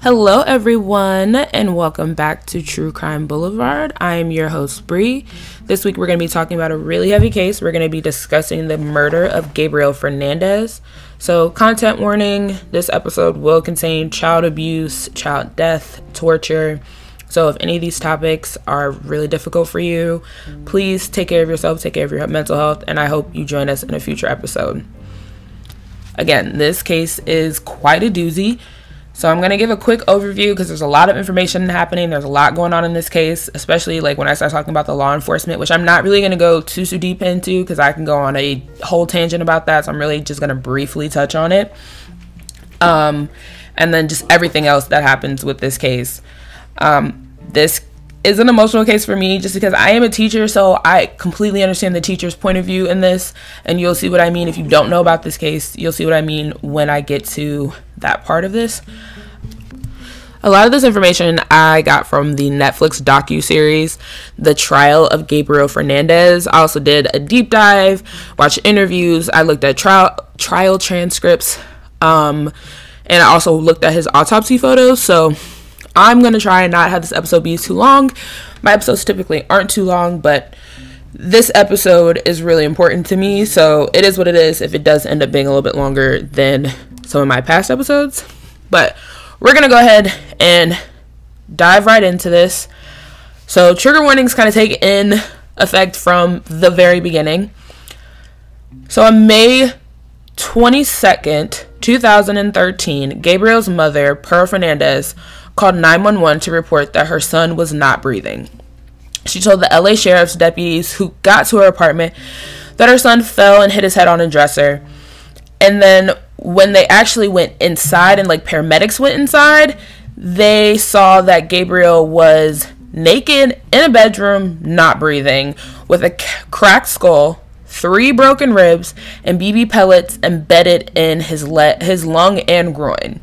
Hello everyone, and welcome back to True Crime Boulevard. I am your host, Bree. This week we're going to be talking about a really heavy case. We're going to be discussing the murder of Gabriel Fernandez. So, content warning, this episode will contain child abuse, child death, torture. So if any of these topics are really difficult for you, please take care of yourself, take care of your mental health, and I hope you join us in a future episode. Again, this case is quite a doozy. So I'm going to give a quick overview because there's a lot of information happening. There's a lot going on in this case, especially like when I start talking about the law enforcement, which I'm not really going to go too deep into because I can go on a whole tangent about that. So I'm really just going to briefly touch on it. And then just everything else that happens with this case. This is an emotional case for me just because I am a teacher, so I completely understand the teacher's point of view in this, and you'll see what I mean. If you don't know about this case, you'll see what I mean when I get to that part of this. A lot of this information I got from the Netflix docu-series, The Trial of Gabriel Fernandez. I also did a deep dive, watched interviews, I looked at trial transcripts, and I also looked at his autopsy photos, so I'm going to try and not have this episode be too long. My episodes typically aren't too long, but this episode is really important to me, so it is what it is if it does end up being a little bit longer than some of my past episodes. But we're going to go ahead and dive right into this. So trigger warnings kind of take in effect from the very beginning. So on May 22nd, 2013, Gabriel's mother, Pearl Fernandez, called 911 to report that her son was not breathing. She told the LA Sheriff's deputies who got to her apartment that her son fell and hit his head on a dresser. And then when they actually went inside and paramedics went inside, they saw that Gabriel was naked in a bedroom, not breathing, with a cracked skull, 3 broken ribs, and BB pellets embedded in his lung and groin.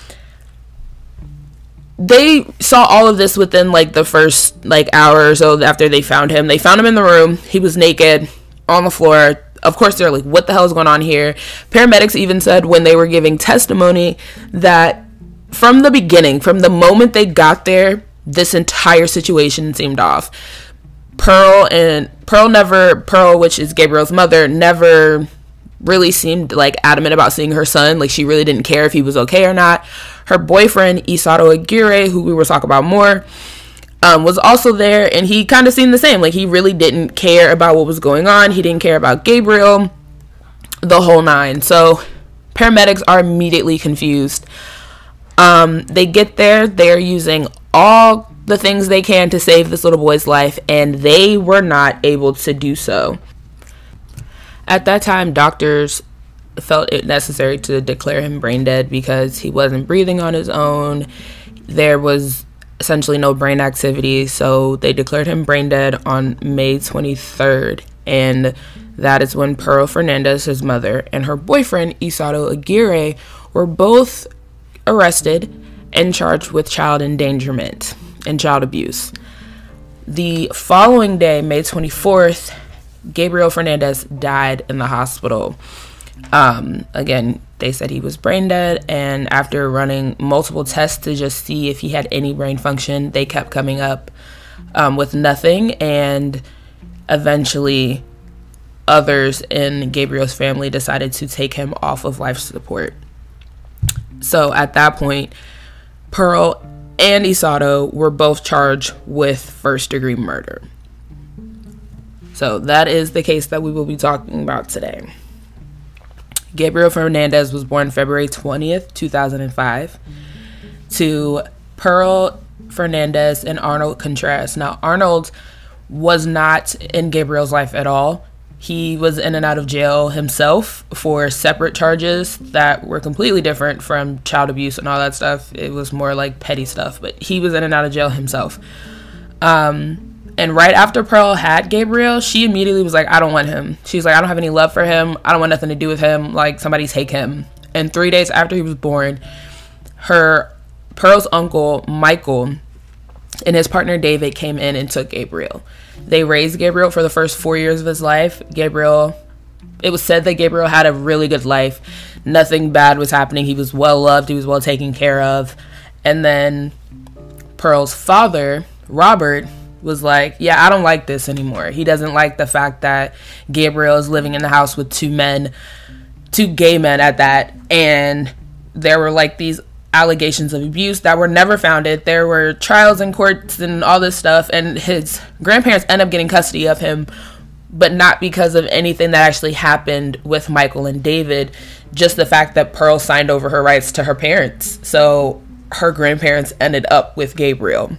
They saw all of this within the first hour or so after they found him. They found him in the room. He was naked on the floor. Of course, they're like, what the hell is going on here? Paramedics even said when they were giving testimony that from the beginning, from the moment they got there, this entire situation seemed off. Pearl, which is Gabriel's mother, never really seemed adamant about seeing her son. She really didn't care if he was okay or not. Her boyfriend, Isato Aguirre, who we will talk about more, was also there, and he kind of seemed the same. He really didn't care about what was going on. He didn't care about Gabriel, the whole nine. So paramedics are immediately confused. They get there. They're using all the things they can to save this little boy's life, and they were not able to do so. At that time, doctors felt it necessary to declare him brain dead because he wasn't breathing on his own. There was essentially no brain activity, so they declared him brain dead on May 23rd, and that is when Pearl Fernandez, his mother, and her boyfriend, Isato Aguirre, were both arrested and charged with child endangerment and child abuse. The following day, May 24th, Gabriel Fernandez died in the hospital. Again, they said he was brain dead, and after running multiple tests to just see if he had any brain function, they kept coming up with nothing, and eventually others in Gabriel's family decided to take him off of life support. So at that point, Pearl and Isato were both charged with first-degree murder. So that is the case that we will be talking about today. Gabriel Fernandez was born February 20th, 2005 to Pearl Fernandez and Arnold Contreras. Now, Arnold was not in Gabriel's life at all. He was in and out of jail himself for separate charges that were completely different from child abuse and all that stuff. It was more petty stuff, but he was in and out of jail himself. And right after Pearl had Gabriel, she immediately was like, I don't want him. She's like, I don't have any love for him. I don't want nothing to do with him. Somebody take him. And 3 days after he was born, Pearl's uncle, Michael, and his partner, David, came in and took Gabriel. They raised Gabriel for the first 4 years of his life. It was said that Gabriel had a really good life. Nothing bad was happening. He was well loved. He was well taken care of. And then Pearl's father, Robert, was like, yeah, I don't like this anymore. He doesn't like the fact that Gabriel is living in the house with two gay men at that. And there were like these allegations of abuse that were never founded. There were trials in courts and all this stuff. And his grandparents end up getting custody of him, but not because of anything that actually happened with Michael and David. Just the fact that Pearl signed over her rights to her parents. So her grandparents ended up with Gabriel.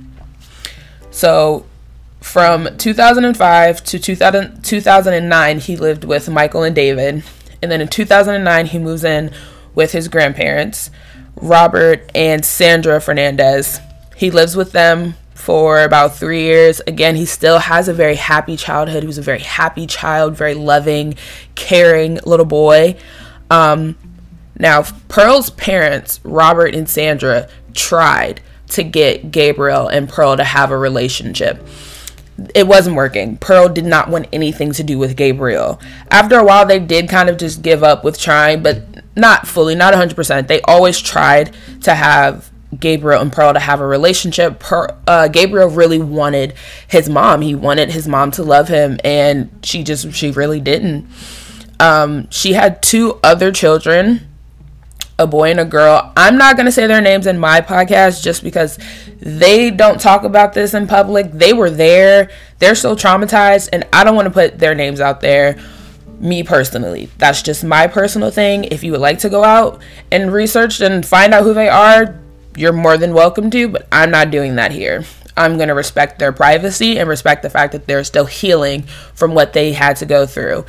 So from 2005 to 2009, he lived with Michael and David. And then in 2009, he moves in with his grandparents, Robert and Sandra Fernandez. He lives with them for about 3 years. Again, he still has a very happy childhood. He was a very happy child, very loving, caring little boy. Now, Pearl's parents, Robert and Sandra, tried to get Gabriel and Pearl to have a relationship. It wasn't working. Pearl did not want anything to do with Gabriel. After a while, they did kind of just give up with trying, but not fully, not 100%. They always tried to have Gabriel and Pearl to have a relationship. Gabriel really wanted his mom. He wanted his mom to love him, and she really didn't. She had 2 other children, a boy and a girl. I'm not going to say their names in my podcast just because they don't talk about this in public. They were there. They're so traumatized, and I don't want to put their names out there, me personally. That's just my personal thing. If you would like to go out and research and find out who they are, you're more than welcome to, but I'm not doing that here. I'm going to respect their privacy and respect the fact that they're still healing from what they had to go through.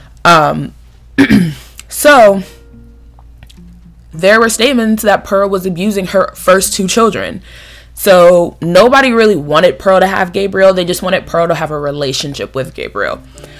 So there were statements that Pearl was abusing her first 2 children. So nobody really wanted Pearl to have Gabriel. They just wanted Pearl to have a relationship with Gabriel.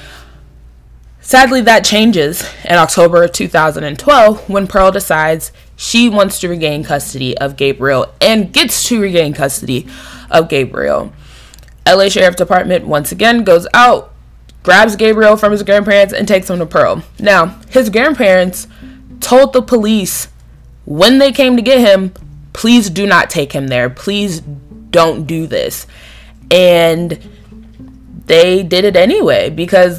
Sadly, that changes in October of 2012 when Pearl decides she wants to regain custody of Gabriel and gets to regain custody of Gabriel. LA Sheriff's Department once again goes out, grabs Gabriel from his grandparents, and takes him to Pearl. Now, his grandparents told the police when they came to get him, please do not take him there. Please don't do this. And they did it anyway because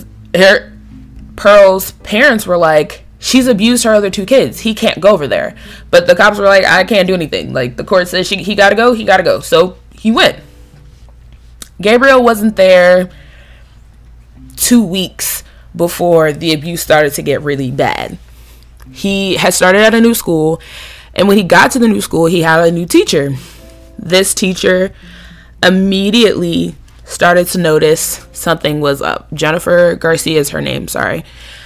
Pearl's parents were like, she's abused her other 2 kids. He can't go over there. But the cops were like, I can't do anything. Like, the court says he gotta go. So he went. Gabriel wasn't there 2 weeks before the abuse started to get really bad. He had started at a new school, and when he got to the new school, he had a new teacher. This teacher immediately started to notice something was up. Jennifer Garcia is her name, Garcia,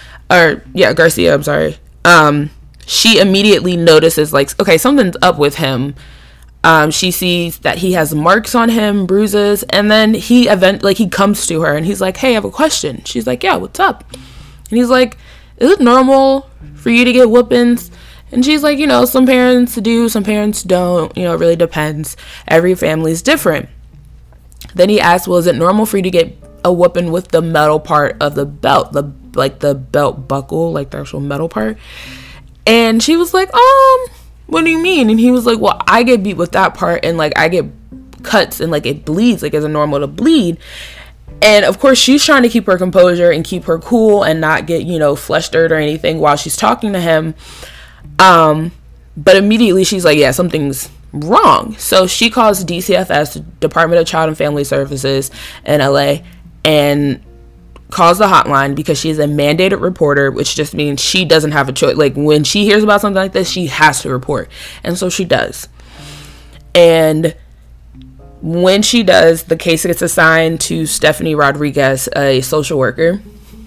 I'm sorry. She immediately notices, like, okay, something's up with him. She sees that he has marks on him, bruises, and then he comes to her and he's like, hey, I have a question. She's like, yeah, what's up? And he's like, is it normal for you to get whoopings? And she's like, some parents do, some parents don't, it really depends. Every family is different. Then he asked, well, is it normal for you to get a whooping with the metal part of the belt, the belt buckle, like the actual metal part? And she was like, what do you mean? And he was like, well, I get beat with that part, and like I get cuts and like it bleeds, like it's normal to bleed. And of course she's trying to keep her composure and keep her cool and not get, flustered or anything while she's talking to him. But immediately she's like, yeah, something's wrong. So she calls DCFS, Department of Child and Family Services in LA, and calls the hotline because she's a mandated reporter, which just means she doesn't have a choice. Like, when she hears about something like this, she has to report. And so she does. And when she does, the case gets assigned to Stephanie Rodriguez, a social worker.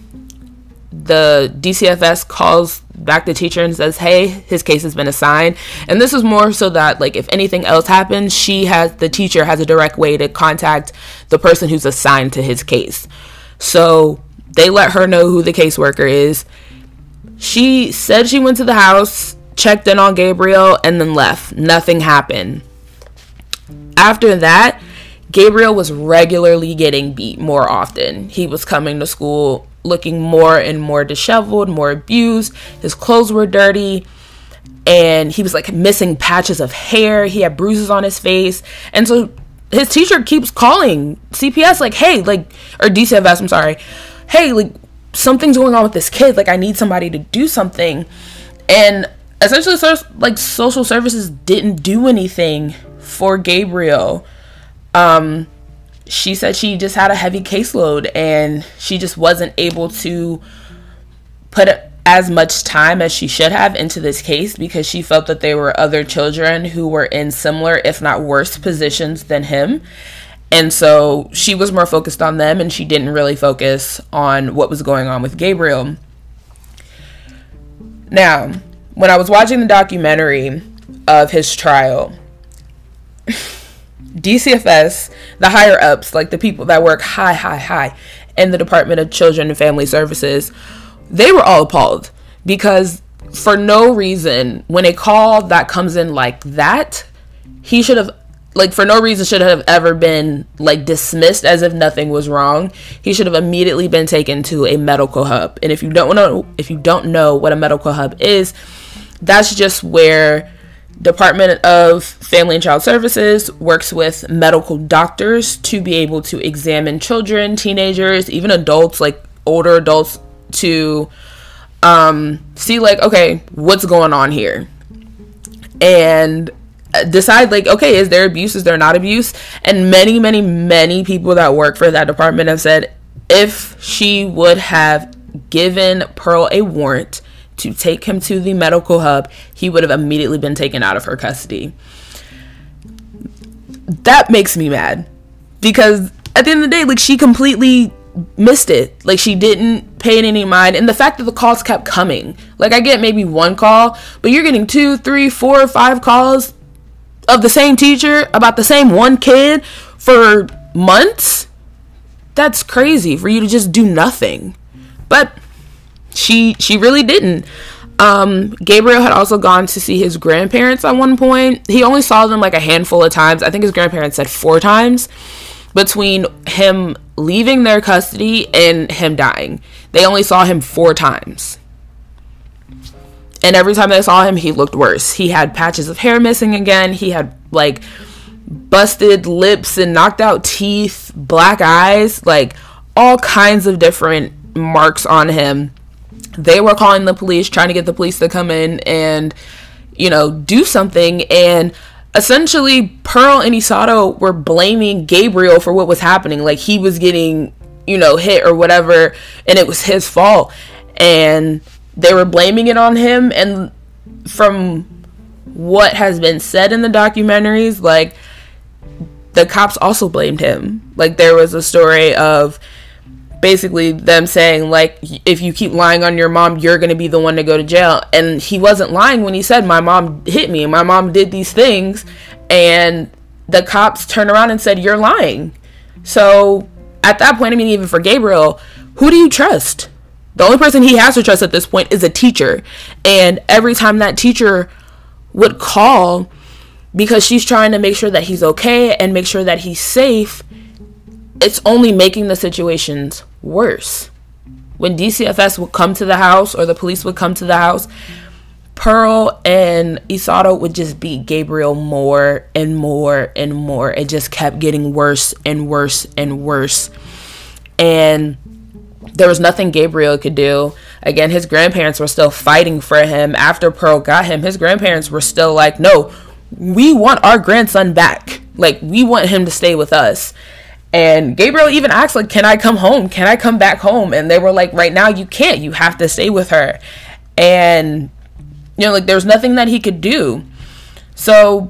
The DCFS calls back the teacher and says, hey, his case has been assigned. And this is more so that, like, if anything else happens, the teacher has a direct way to contact the person who's assigned to his case. So they let her know who the caseworker is. She said she went to the house, checked in on Gabriel, and then left. Nothing happened. After that, Gabriel was regularly getting beat more often. He was coming to school looking more and more disheveled, more abused. His clothes were dirty. and he was like missing patches of hair. He had bruises on his face. And so his teacher keeps calling CPS like, hey, like, or DCFS, I'm sorry. Hey, like, something's going on with this kid. Like, I need somebody to do something. And essentially, like, social services didn't do anything for Gabriel. She said she just had a heavy caseload and she just wasn't able to put as much time as she should have into this case because she felt that there were other children who were in similar, if not worse, positions than him. And so she was more focused on them and she didn't really focus on what was going on with Gabriel. Now, when I was watching the documentary of his trial, DCFS, the higher ups, like the people that work high in the Department of Children and Family Services, they were all appalled because for no reason, when a call that comes in like that, he should have, like, for no reason should have ever been like dismissed as if nothing was wrong. He should have immediately been taken to a medical hub. And if you don't know what a medical hub is, that's just where Department of Family and Child Services works with medical doctors to be able to examine children, teenagers, even adults, like older adults, to see like, okay, what's going on here, and decide like, okay, is there abuse, is there not abuse? And many people that work for that department have said if she would have given Pearl a warrant to take him to the medical hub, he would have immediately been taken out of her custody. That makes me mad because at the end of the day, like, she completely missed it. Like, she didn't pay it any mind. And the fact that the calls kept coming, like, I get maybe one call, but you're getting 2, 3, 4, 5 calls of the same teacher about the same one kid for months. That's crazy for you to just do nothing. But she really didn't. Gabriel had also gone to see his grandparents at one point. He only saw them like a handful of times. I think his grandparents said 4 times between him leaving their custody and him dying. They only saw him 4 times. And every time they saw him, he looked worse. He had patches of hair missing again. He had like busted lips and knocked out teeth, black eyes, like all kinds of different marks on him. They were calling the police, trying to get the police to come in and, you know, do something. And essentially, Pearl and Isato were blaming Gabriel for what was happening. Like, he was getting, you know, hit or whatever, and it was his fault. And they were blaming it on him. And from what has been said in the documentaries, like, the cops also blamed him. Like, there was a story of basically them saying, like, if you keep lying on your mom, you're going to be the one to go to jail. And he wasn't lying when he said, my mom hit me, my mom did these things. And the cops turned around and said, you're lying. So at that point, I mean, even for Gabriel, who do you trust? The only person he has to trust at this point is a teacher. And every time that teacher would call, because she's trying to make sure that he's okay and make sure that he's safe, it's only making the situations worse. When DCFS would come to the house or the police would come to the house, Pearl and Isato would just beat Gabriel more and more and more. It just kept getting worse and worse and worse. And there was nothing Gabriel could do. Again, his grandparents were still fighting for him. After Pearl got him, his grandparents were still like, no, we want our grandson back. Like, we want him to stay with us. And Gabriel even asked, like, can I come home? Can I come back home? And they were like, right now you can't. You have to stay with her. And, you know, like, there's nothing that he could do. So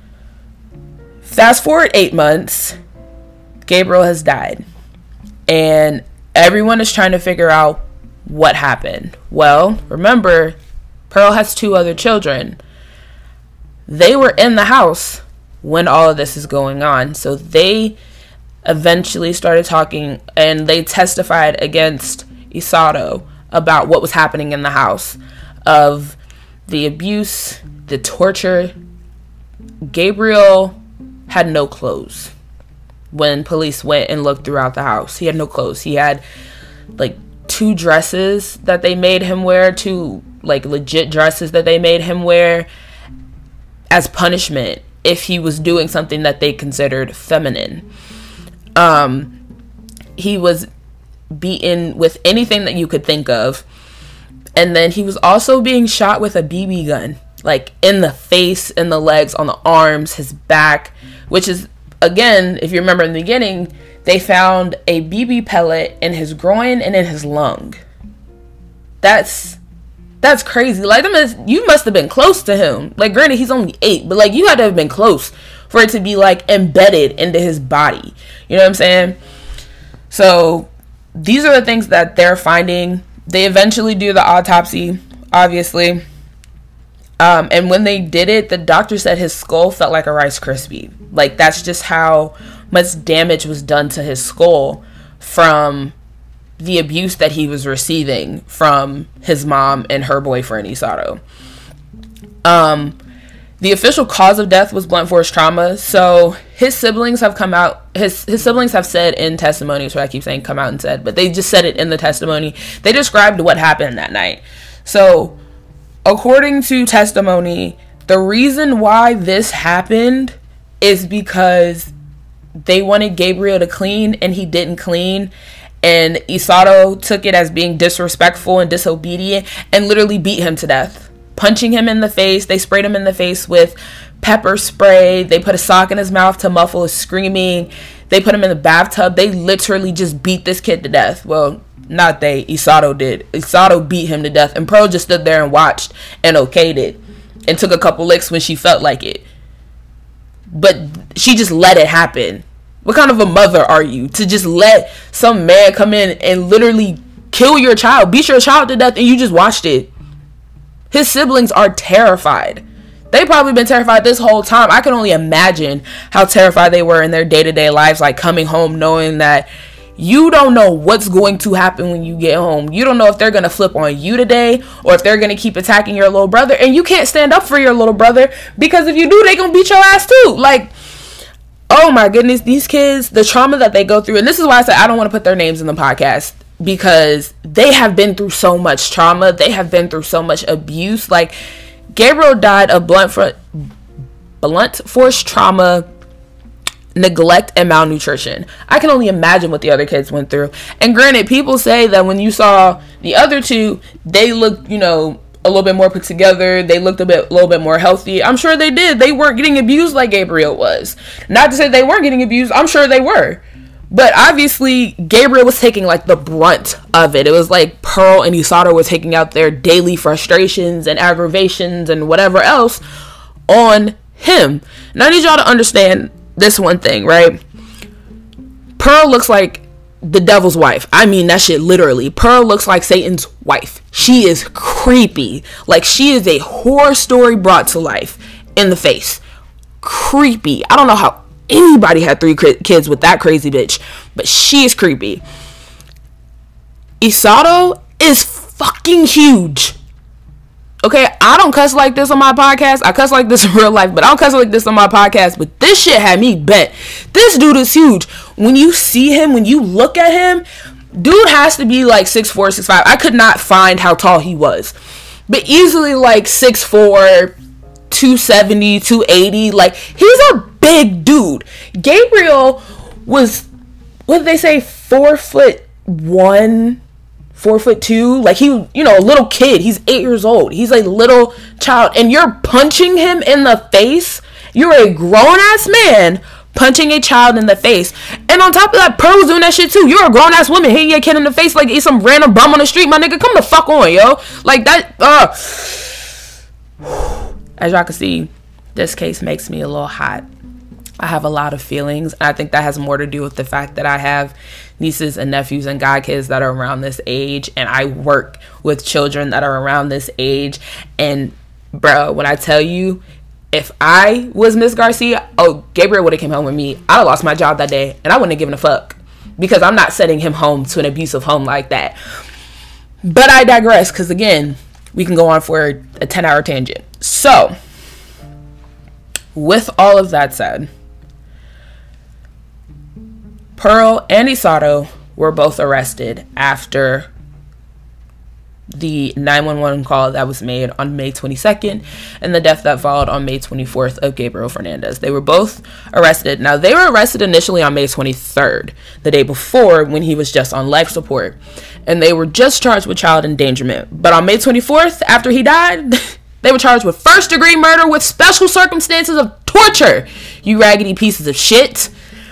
fast forward 8 months, Gabriel has died. And everyone is trying to figure out what happened. Well, remember, Pearl has 2 other children. They were in the house when all of this is going on. So they eventually started talking and they testified against Isato about what was happening in the house, of the abuse, the torture. Gabriel had no clothes when police went and looked throughout the house. He had no clothes. He had like 2 dresses that they made him wear, 2 like legit dresses that they made him wear as punishment if he was doing something that they considered feminine. He was beaten with anything that you could think of. And then he was also being shot with a BB gun, like in the face, in the legs, on the arms, his back, which is, again, if you remember in the beginning, they found a BB pellet in his groin and in his lung. That's crazy. Like, you must have been close to him. Like, granted, he's only 8, but like, you had to have been close for it to be like embedded into his body. You know what I'm saying? So these are the things that they're finding. They eventually do the autopsy, obviously. And when they did it, the doctor said his skull felt like a Rice Krispie. Like, that's just how much damage was done to his skull from the abuse that he was receiving from his mom and her boyfriend, Isato. The official cause of death was blunt force trauma. So his siblings have come out, his siblings have said in testimony, so I keep saying come out and said, but they just said it in the testimony. They described what happened that night. So according to testimony, the reason why this happened is because they wanted Gabriel to clean and he didn't clean. And Isato took it as being disrespectful and disobedient and literally beat him to death. Punching him in the face. They sprayed him in the face with pepper spray. They put a sock in his mouth to muffle his screaming. They put him in the bathtub. They literally just beat this kid to death. Well, not they. Isato did. Isato beat him to death. And Pearl just stood there and watched and okayed it. And took a couple licks when she felt like it. But she just let it happen. What kind of a mother are you to just let some man come in and literally kill your child, beat your child to death, and you just watched it? His siblings are terrified. They've probably been terrified this whole time. I can only imagine how terrified they were in their day-to-day lives, like coming home knowing that you don't know what's going to happen when you get home. You don't know if they're going to flip on you today or if they're going to keep attacking your little brother, and you can't stand up for your little brother because if you do, they're going to beat your ass too. Like, oh my goodness, these kids, the trauma that they go through, and this is why I said I don't want to put their names in the podcast, because they have been through so much trauma. They have been through so much abuse. Like, Gabriel died of blunt force trauma, neglect, and malnutrition. I can only imagine what the other kids went through. And granted, people say that when you saw the other two, they looked, you know, a little bit more put together. They looked a little bit more healthy. I'm sure they did. They weren't getting abused like Gabriel was. Not to say they weren't getting abused. I'm sure they were. But obviously, Gabriel was taking like the brunt of it. It was like Pearl and Isato were taking out their daily frustrations and aggravations and whatever else on him. Now I need y'all to understand this one thing, right? Pearl looks like the devil's wife. I mean that shit literally. Pearl looks like Satan's wife. She is creepy. Like, she is a horror story brought to life in the face. Creepy. I don't know how anybody had 3 kids with that crazy bitch, but she is creepy. Isato is fucking huge. Okay, I don't cuss like this on my podcast. I cuss like this in real life, but I don't cuss like this on my podcast. But this shit had me bent. This dude is huge. When you see him, when you look at him, dude has to be like 6'4", 6'5". I could not find how tall he was, but easily like 6'4", 270, 280. Like, he's a big dude. Gabriel was, what did they say, 4'1", 4'2", like, he, you know, a little kid. He's 8 years old. He's a little child, and you're punching him in the face. You're a grown-ass man punching a child in the face. And on top of that, Pearl's doing that shit too. You're a grown-ass woman hitting your kid in the face like he's some random bum on the street. My nigga, come the fuck on, yo. Like, that, as y'all can see, this case makes me a little hot. I have a lot of feelings. I think that has more to do with the fact that I have nieces and nephews and godkids that are around this age, and I work with children that are around this age. And bro, when I tell you, if I was Miss Garcia, oh, Gabriel would have came home with me. I'd have lost my job that day, and I wouldn't have given a fuck, because I'm not sending him home to an abusive home like that. But I digress, because again, we can go on for a 10-hour tangent. So, with all of that said, Pearl and Isato were both arrested after the 911 call that was made on May 22nd and the death that followed on May 24th of Gabriel Fernandez. They were both arrested. Now, they were arrested initially on May 23rd, the day before, when he was just on life support, and they were just charged with child endangerment. But on May 24th, after he died, they were charged with first-degree murder with special circumstances of torture, you raggedy pieces of shit.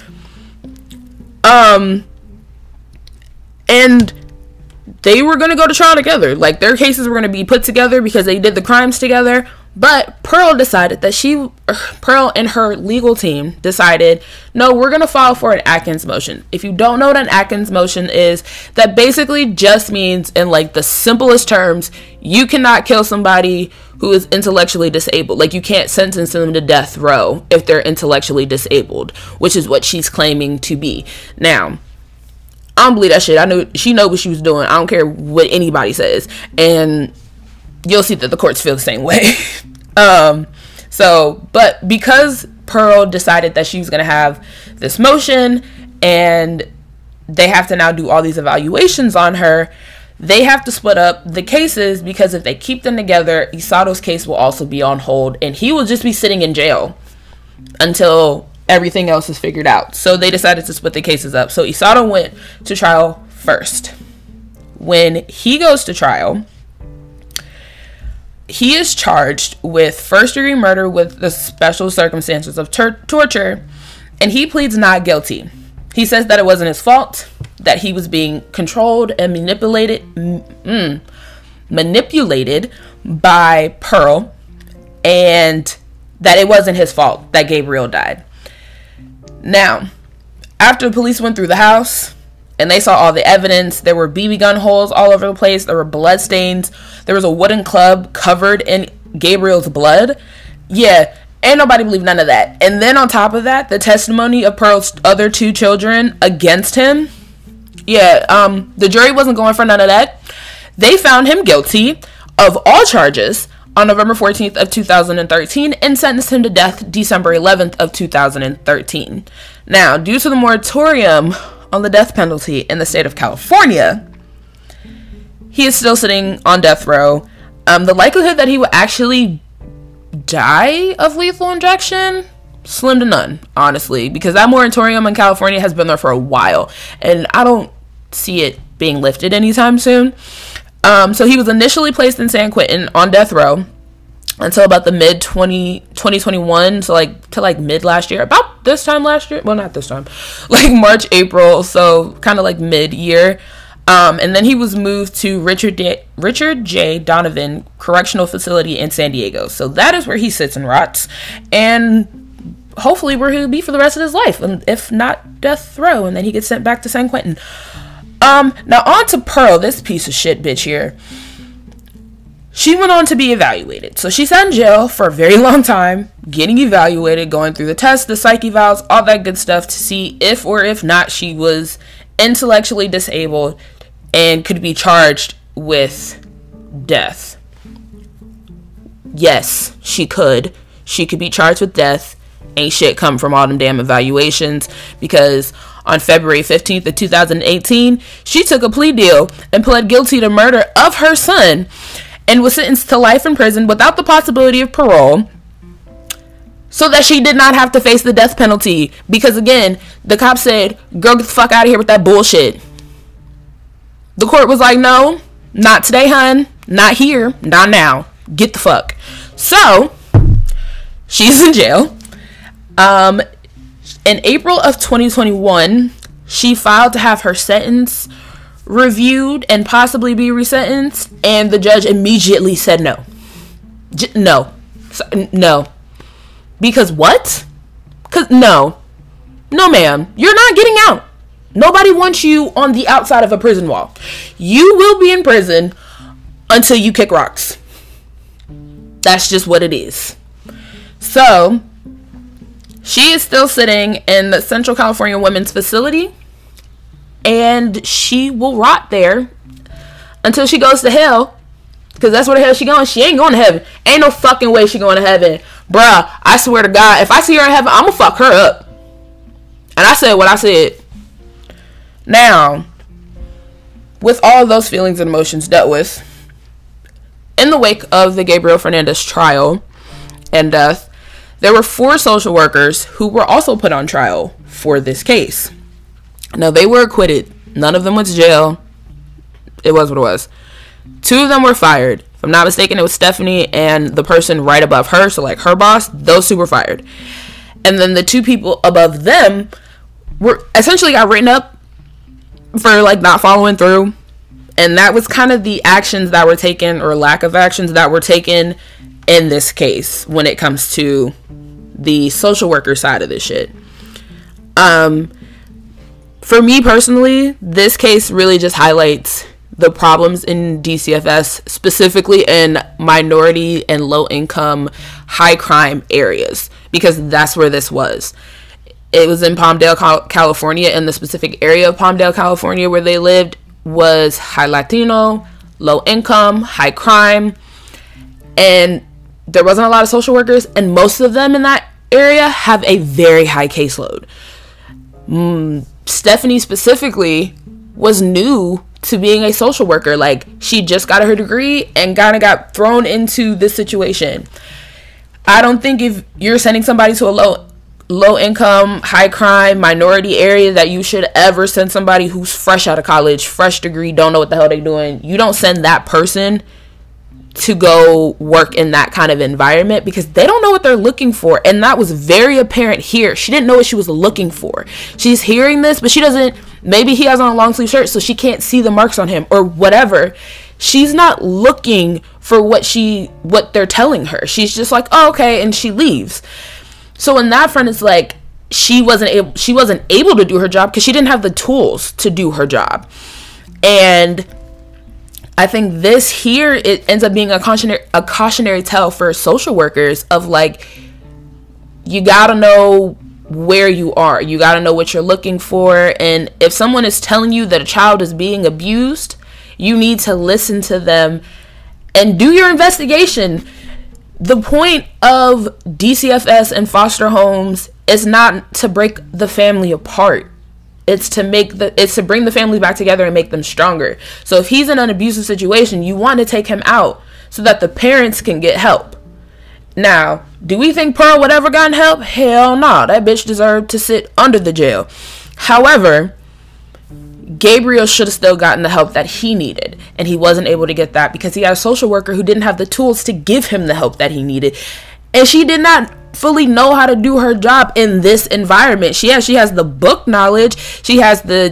And they were going to go to trial together. Like, their cases were going to be put together because they did the crimes together. But Pearl decided that Pearl and her legal team decided, no, we're going to file for an Atkins motion. If you don't know what an Atkins motion is, that basically just means, in like the simplest terms, you cannot kill somebody who is intellectually disabled. Like, you can't sentence them to death row if they're intellectually disabled, which is what she's claiming to be. Now, I don't believe that shit. I know she knew what she was doing. I don't care what anybody says. And you'll see that the courts feel the same way. But because Pearl decided that she was going to have this motion and they have to now do all these evaluations on her, they have to split up the cases, because if they keep them together, Isato's case will also be on hold and he will just be sitting in jail until everything else is figured out. So they decided to split the cases up. So Isato went to trial first. When he goes to trial, he is charged with first-degree murder with the special circumstances of torture, and he pleads not guilty. He says that it wasn't his fault, that he was being controlled and manipulated by Pearl, and that it wasn't his fault that Gabriel died. Now, after the police went through the house and they saw all the evidence, there were BB gun holes all over the place, there were blood stains, there was a wooden club covered in Gabriel's blood. Yeah, ain't nobody believe none of that. And then on top of that, the testimony of Pearl's other two children against him. Yeah, the jury wasn't going for none of that. They found him guilty of all charges on November 14th of 2013 and sentenced him to death December 11th of 2013. Now, due to the moratorium on the death penalty in the state of California, he is still sitting on death row. The likelihood that he will actually die of lethal injection, slim to none, honestly, because that moratorium in California has been there for a while, and I don't see it being lifted anytime soon. So he was initially placed in San Quentin on death row until about the mid 2021, so like mid last year, about this time last year. Well, not this time, like March, April, so kind of like mid year. And then he was moved to Richard J. Donovan Correctional Facility in San Diego. So that is where he sits and rots, and hopefully where he'll be for the rest of his life, and if not death row, and then he gets sent back to San Quentin. Now on to Pearl, this piece of shit bitch here. She went on to be evaluated. So she sat in jail for a very long time, getting evaluated, going through the tests, the psych evals, all that good stuff to see if or if not she was intellectually disabled and could be charged with death. Yes, she could. She could be charged with death. Ain't shit come from all them damn evaluations, because on February 15th of 2018, she took a plea deal and pled guilty to murder of her son and was sentenced to life in prison without the possibility of parole, so that she did not have to face the death penalty. Because again, the cop said, girl, get the fuck out of here with that bullshit. The court was like, no, not today, hun. Not here. Not now. Get the fuck. So, she's in jail. In April of 2021, she filed to have her sentence reviewed and possibly be resentenced, and the judge immediately said no. No. Because what? Because no, ma'am, you're not getting out. Nobody wants you on the outside of a prison wall. You will be in prison until you kick rocks. That's just what it is. So she is still sitting in the Central California Women's Facility, and she will rot there until she goes to hell, because that's where the hell she going. She ain't going to heaven. Ain't no fucking way she going to heaven. Bruh, I swear to God, if I see her in heaven, I'm gonna fuck her up. And I said what I said. Now, with all those feelings and emotions dealt with, in the wake of the Gabriel Fernandez trial and death, there were 4 social workers who were also put on trial for this case. Now, they were acquitted. None of them went to jail. It was what it was. 2 of them were fired. If I'm not mistaken, it was Stephanie and the person right above her, so like her boss. Those 2 were fired. And then the 2 people above them were essentially got written up for like not following through. And that was kind of the actions that were taken, or lack of actions that were taken in this case when it comes to the social worker side of this shit. For me personally, this case really just highlights the problems in DCFS, specifically in minority and low income, high crime areas, because that's where this was. It was in Palmdale, California, and the specific area of Palmdale, California where they lived was high Latino, low income, high crime, and there wasn't a lot of social workers, and most of them in that area have a very high caseload. Stephanie specifically was new to being a social worker. Like, she just got her degree and kind of got thrown into this situation. I don't think if you're sending somebody to a low income, high crime, minority area that you should ever send somebody who's fresh out of college, fresh degree, don't know what the hell they're doing. You don't send that person to go work in that kind of environment because they don't know what they're looking for. And that was very apparent here. She didn't know what she was looking for. She's hearing this, but she doesn't, maybe he has on a long sleeve shirt so she can't see the marks on him or whatever. She's not looking for what they're telling her. She's just like, oh, okay, and she leaves. So in that front, it's like she wasn't able to do her job because she didn't have the tools to do her job. And I think this here, it ends up being a cautionary tale for social workers of like, you gotta know where you are. You gotta know what you're looking for. And if someone is telling you that a child is being abused, you need to listen to them and do your investigation. The point of DCFS and foster homes is not to break the family apart. It's to bring the family back together and make them stronger. So if he's in an abusive situation, you want to take him out so that the parents can get help. Now, do we think Pearl would ever gotten help? Hell no. That bitch deserved to sit under the jail. However, Gabriel should have still gotten the help that he needed, and he wasn't able to get that because he had a social worker who didn't have the tools to give him the help that he needed, and she did not fully know how to do her job in this environment. She has the book knowledge, she has the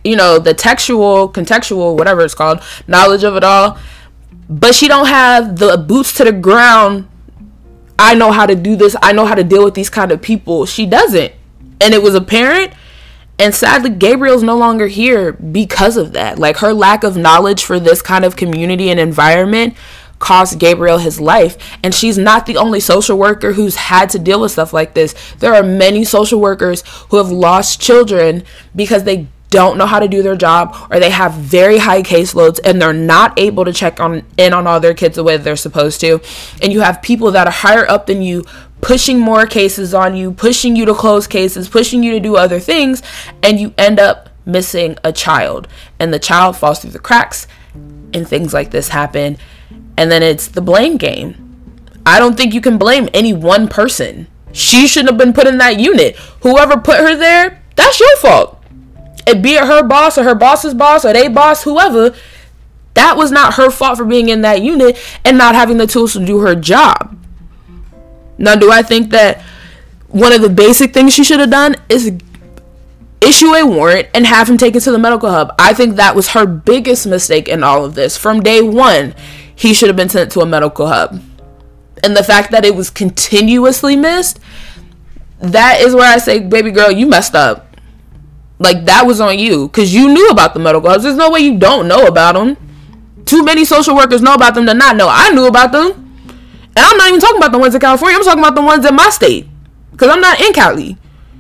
contextual, whatever it's called, knowledge of it all, but she don't have the boots to the ground. I know how to do this, I know how to deal with these kind of people. She doesn't, and it was apparent. And sadly, Gabriel's no longer here because of that. Like, her lack of knowledge for this kind of community and environment cost Gabriel his life. And she's not the only social worker who's had to deal with stuff like this. There are many social workers who have lost children because they don't know how to do their job, or they have very high caseloads and they're not able to check in on all their kids the way they're supposed to. And you have people that are higher up than you pushing more cases on you, pushing you to close cases, pushing you to do other things, and you end up missing a child, and the child falls through the cracks and things like this happen. And then it's the blame game. I don't think you can blame any one person. She shouldn't have been put in that unit. Whoever put her there, that's your fault. And be it her boss or her boss's boss or they boss, whoever, that was not her fault for being in that unit and not having the tools to do her job. Now, do I think that one of the basic things she should have done is issue a warrant and have him taken to the medical hub? I think that was her biggest mistake in all of this. From day one, he should have been sent to a medical hub. And the fact that it was continuously missed, that is where I say, baby girl, you messed up. Like, that was on you, because you knew about the medical hubs. There's no way you don't know about them. Too many social workers know about them to not know. I knew about them. And I'm not even talking about the ones in California. I'm talking about the ones in my state, because I'm not in Cali.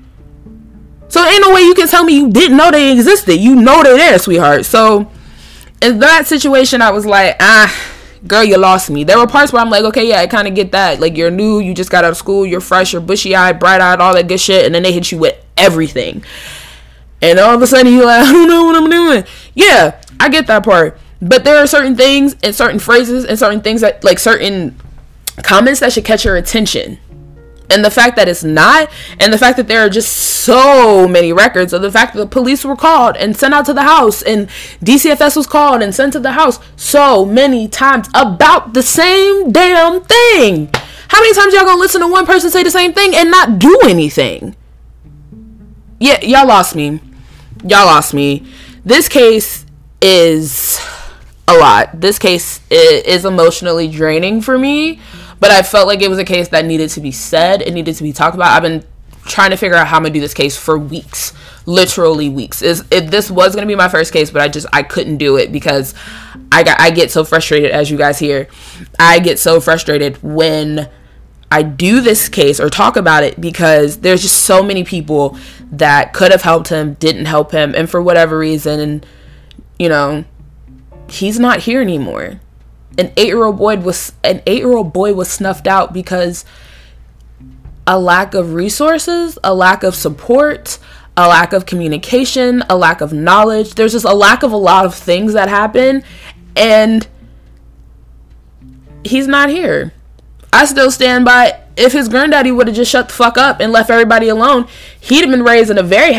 So ain't no way you can tell me you didn't know they existed. You know they're there, sweetheart. So in that situation, I was like, girl, you lost me. There were parts where I'm like, okay, yeah, I kind of get that. Like, you're new, you just got out of school, you're fresh, you're bushy-eyed, bright-eyed, all that good shit, and then they hit you with everything. And all of a sudden, you're like, I don't know what I'm doing. Yeah, I get that part. But there are certain things and certain phrases and certain things that, like, certain comments that should catch your attention. And the fact that it's not, and the fact that there are just so many records of the fact that the police were called and sent out to the house, and DCFS was called and sent to the house so many times about the same damn thing. How many times y'all gonna listen to one person say the same thing and not do anything? Yeah, y'all lost me. Y'all lost me. This case is a lot. This case is emotionally draining for me, but I felt like it was a case that needed to be said. It needed to be talked about. I've been trying to figure out how I'm gonna do this case for weeks, literally weeks. If this was gonna be my first case, but I couldn't do it because I get so frustrated, as you guys hear. I get so frustrated when I do this case or talk about it, because there's just so many people that could have helped him, didn't help him, and for whatever reason, and you know, he's not here anymore. An 8-year-old boy was snuffed out because a lack of resources, a lack of support, a lack of communication, a lack of knowledge. There's just a lack of a lot of things that happen, and he's not here. I still stand by, if his granddaddy would have just shut the fuck up and left everybody alone, he'd have been raised in a very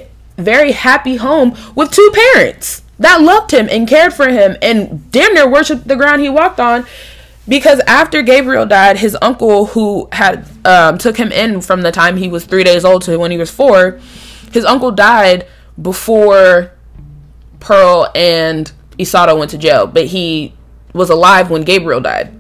happy home with 2 parents that loved him and cared for him and damn near worshipped the ground he walked on. Because after Gabriel died, his uncle, who had took him in from the time he was 3 days old to when he was 4, his uncle died before Pearl and Isato went to jail, but he was alive when Gabriel died.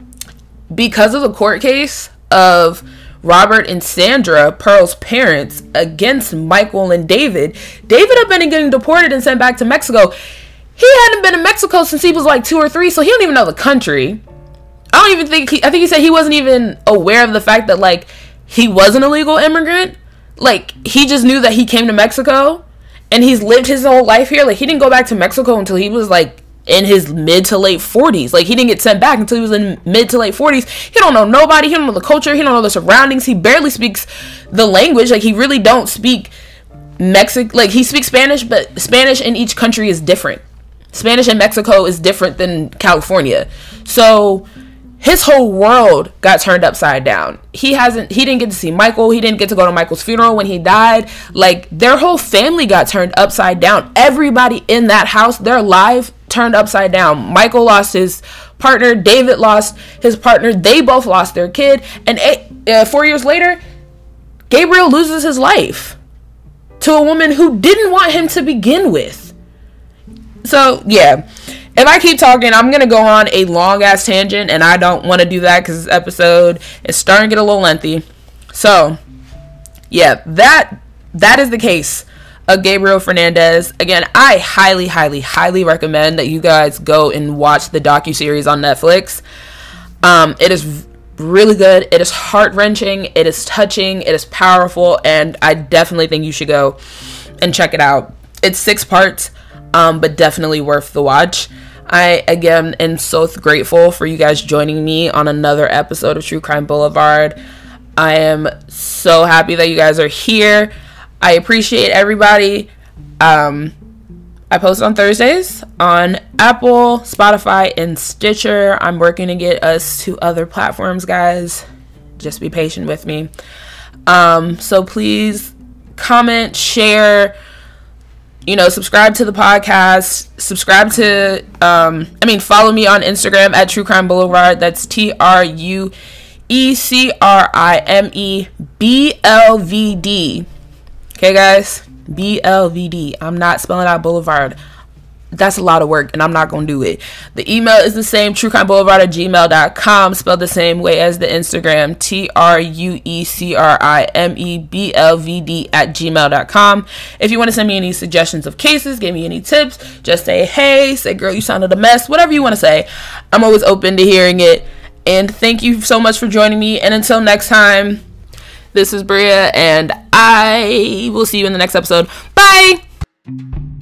Because of the court case of Robert and Sandra, Pearl's parents, against Michael and David had been getting deported and sent back to Mexico. He hadn't been in Mexico since he was like 2 or 3, so he don't even know the country. I think he said he wasn't even aware of the fact that, like, he was an illegal immigrant. Like, he just knew that he came to Mexico and he's lived his whole life here. Like, he didn't go back to Mexico until he was like in his mid to late 40s. Like, he didn't get sent back until he was in mid to late 40s. He don't know nobody. He don't know the culture. He don't know the surroundings. He barely speaks the language. Like, he really don't speak Mexican. Like, he speaks Spanish, but Spanish in each country is different. Spanish in Mexico is different than California. So his whole world got turned upside down. He didn't get to see Michael. He didn't get to go to Michael's funeral when he died. Like, their whole family got turned upside down. Everybody in that house, their life turned upside down. Michael lost his partner. David lost his partner. They both lost their kid. And 4 years later, Gabriel loses his life to a woman who didn't want him to begin with. So, yeah. If I keep talking, I'm going to go on a long-ass tangent, and I don't want to do that because this episode is starting to get a little lengthy. So, yeah, that is the case of Gabriel Fernandez. Again, I highly, highly, highly recommend that you guys go and watch the docuseries on Netflix. It is really good. It is heart-wrenching. It is touching. It is powerful, and I definitely think you should go and check it out. It's 6 parts, but definitely worth the watch. I, again, am so grateful for you guys joining me on another episode of True Crime Boulevard. I am so happy that you guys are here. I appreciate everybody. I post on Thursdays on Apple, Spotify, and Stitcher. I'm working to get us to other platforms, guys. Just be patient with me. So please comment, share, subscribe to the podcast, follow me on Instagram at True Crime Boulevard. That's TrueCrimeBLVD. Okay, guys? BLVD. I'm not spelling out Boulevard. That's a lot of work, and I'm not going to do it. The email is the same, truecrimeboulevard@gmail.com, spelled the same way as the Instagram, TrueCrimeBLVD@gmail.com. If you want to send me any suggestions of cases, give me any tips, just say, hey, say, girl, you sounded a mess, whatever you want to say. I'm always open to hearing it. And thank you so much for joining me. And until next time, this is Bria, and I will see you in the next episode. Bye!